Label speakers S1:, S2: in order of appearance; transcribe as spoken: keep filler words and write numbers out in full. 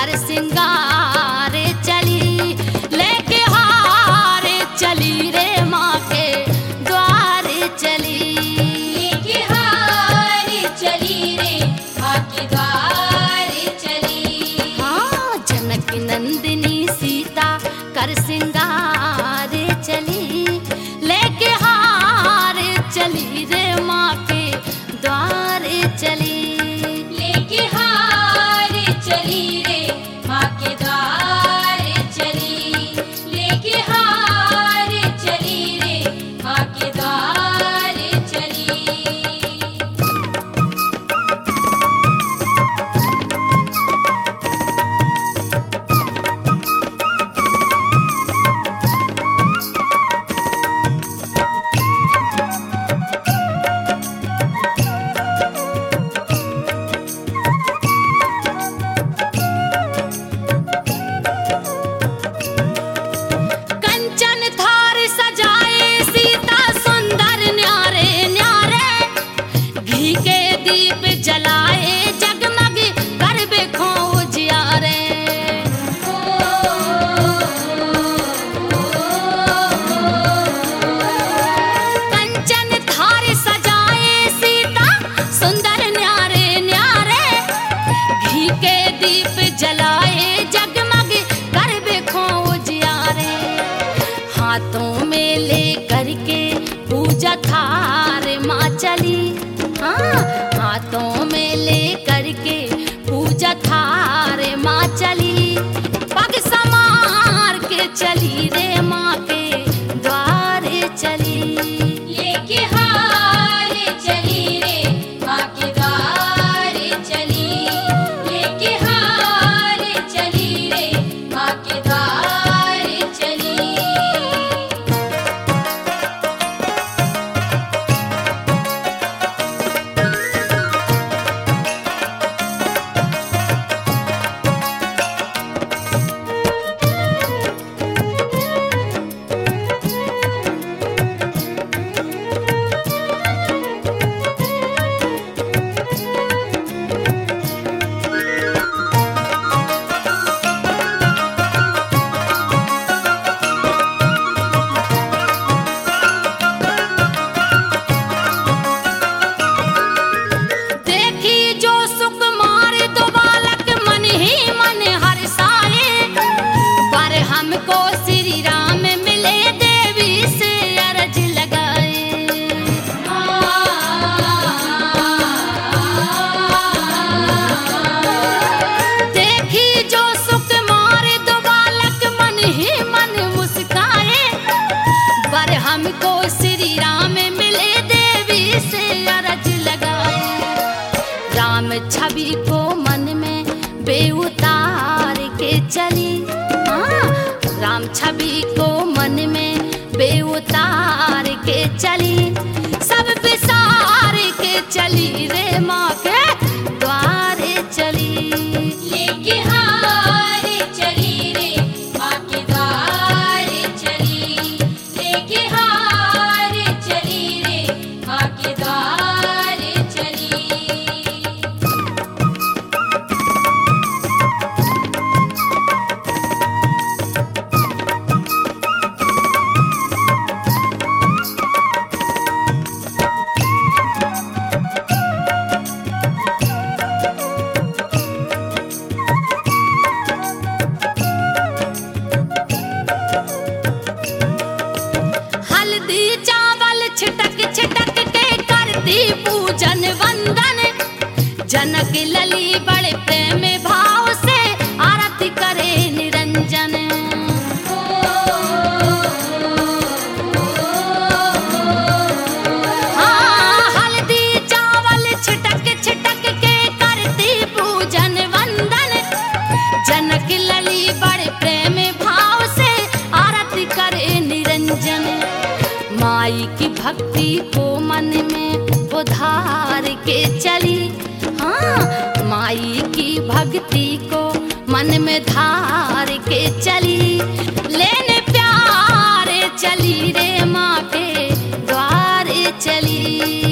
S1: कर सिंगार चली, लेके हार चली रे माँ के द्वार चली।
S2: लेके हार चली रे माँ के द्वार चली।
S1: हाँ, जनक नंदिनी सीता कर सिंगार चली, लेके हार चली रे माँ के द्वार चली।
S2: लेके हार चली रे माँ के द्वार चली। लेके हार चली रे माँ के द्वार चली।
S1: कंचन थार सजाए सीता सुंदर न्यारे न्यारे, घी के दीप जलाए जगमग कर बेखो उजियारे। कंचन थार सजाए सीता सुंदर न्यारे न्यारे, घी के दीप जलाए जगमग कर बेखो उजियारे। हाथों में ले करके पूजा थार माँ चली। हाँ, हाथों में ले करके पूजा थार माँ चली, पग समार के चली रे माँ के द्वार चली।
S2: लेके हार चली रे माँ के द्वार चली। लेके हार चली रे माँ के द्वार चली।
S1: देखी जो सुकुमार दो बालक मन ही मन हर्षाए, पर हमको श्री राम मिले देवी से अरज लगाए। देखी जो सुकुमार दो बालक मन ही मन मुस्काए, पर हमको श्री राम मिले देवी से अरज लगाए। राम छवि को मन में बेउतार के चली। हाँ, राम छवि को मन में बेउतार के चली, सब विसार के चली रे माँ के द्वार चली।
S2: लेके हार चली रे माँ के द्वार चली। लेके हार चली रे माँ के द्वार चली।
S1: हल्दी चावल छिटक छिटक के करती पूजन वंदन, जनक लली बड़े प्रेम भाव से आरती करे निरंजन। हाँ, हल्दी चावल छिटक छिटक के करती पूजन वंदन, जनक लली बड़े प्रेम भाव से आरती करे निरंजन। माई की भक्ति को मन में उधार के चली। हाँ, माई की भक्ति को मन में धार के चली, लेने प्यार चली रे माँ के द्वार चली।